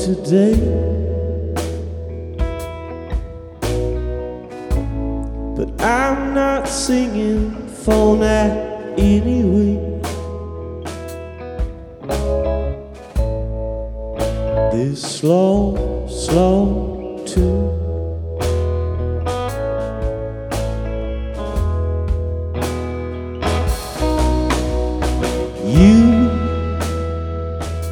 today, but I'm not singing for that anyway. This slow, slow tune